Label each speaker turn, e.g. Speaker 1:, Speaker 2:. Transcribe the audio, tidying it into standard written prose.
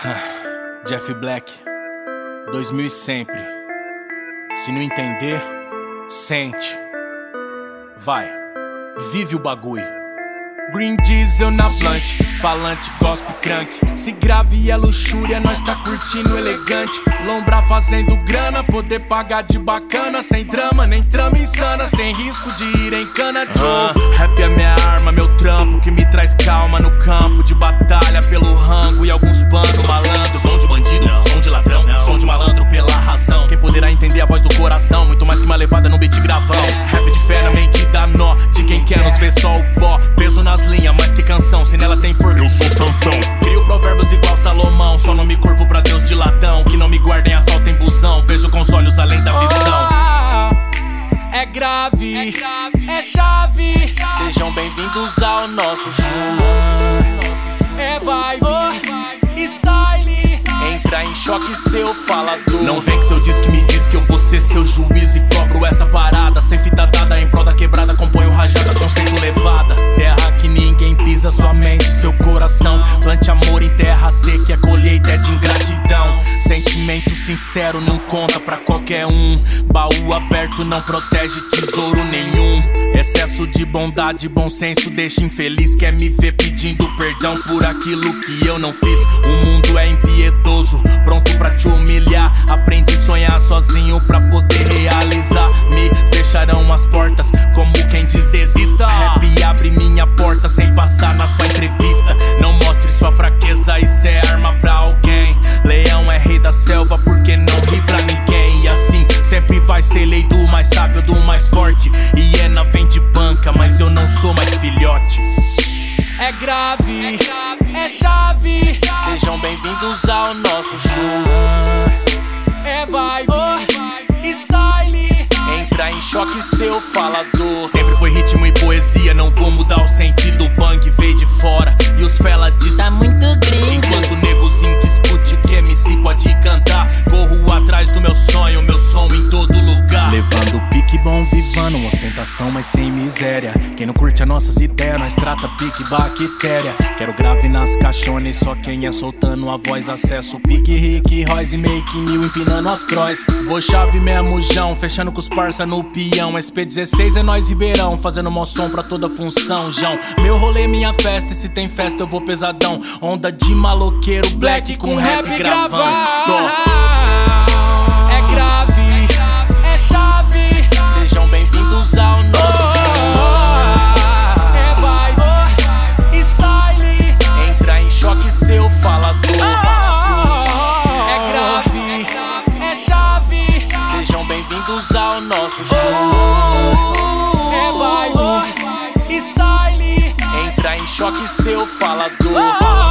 Speaker 1: Jeff Black, 2000 e sempre. Se não entender, sente. Vai, vive o bagulho. Green diesel na plant, falante, gospel crank. Se grave é luxúria, nós tá curtindo elegante. Lombra fazendo grana, poder pagar de bacana. Sem drama, nem trama insana, sem risco de ir em cana de rap é minha arma, meu trampo que me traz calma no campo de batalha pelo rango e alguns bandos malandro. Som de bandido, não. Som de ladrão, não. Som de malandro pela razão. Quem poderá entender a voz do coração, muito mais que uma levada no beat gravão. Rap de fé na mente dá nó, de quem quer nos ver só o pó. Peso nas linhas, mais que canção, se nela tem força.
Speaker 2: Eu sou Sansão.
Speaker 1: Crio provérbios igual Salomão, só não me curvo pra Deus de latão. Que não me guardem assalto em busão, vejo com os olhos além da visão. É grave, é chave. Sejam bem-vindos ao nosso show. É vibe, style. Entra em choque seu falador. Não vem que seu disco me diz que eu vou ser seu juiz e cobro essa parada. Sem fita dada, em prol da quebrada, componho rajada, conceito levada. Terra que ninguém pisa, sua mente, seu coração. Plante amor em terra seca, a colheita é de ingratidão. Sentimento sincero não conta pra qualquer um. Baú aberto não protege tesouro nenhum. Excesso de bondade, bom senso deixa infeliz. Quer me ver pedindo perdão por aquilo que eu não fiz. O mundo é impiedoso, pronto pra te humilhar. Aprendi a sonhar sozinho pra poder realizar. Me fecharão as portas, como quem diz desista. Rap abre minha porta sem passar na sua entrevista. Não mostre sua fraqueza, isso é arma pra alguém. Leão é rei da selva porque não ri pra ninguém. E assim sempre vai ser lei do mais sábio, do mais forte. Hiena vem de banca, mas eu não sou mais filhote. É grave, é chave. Sejam bem-vindos ao nosso show. É vibe, style. Entra em choque seu falador. Sempre foi ritmo e poesia, não vou mudar o sentido. O bang veio de fora e os fela diz tá muito gringo. Enquanto o negozinho discute o que MC pode cantar, corro atrás do meu sonho, meu som em todo lugar. Levando o pique bom, vivando ostentação, mas sem miséria. Quem não curte as nossas ideias, nós trata pique bactéria. Quero grave nas caixones, só quem é soltando a voz. Acesso pique Rick, Royce, make new, empinando as cross. Vou chave mesmo, Jão, fechando com os parça no peão. SP16 é nós Ribeirão, fazendo mó som pra toda função, Jão. Meu rolê, minha festa, e se tem festa eu vou pesadão. Onda de maloqueiro, black com rap gravando. É grave, é chave. Sejam bem-vindos ao nosso show. É vibe, style. Entra em choque seu falador. É grave, é chave. Sejam bem-vindos ao nosso show. É vibe, style. Entra em choque seu falador.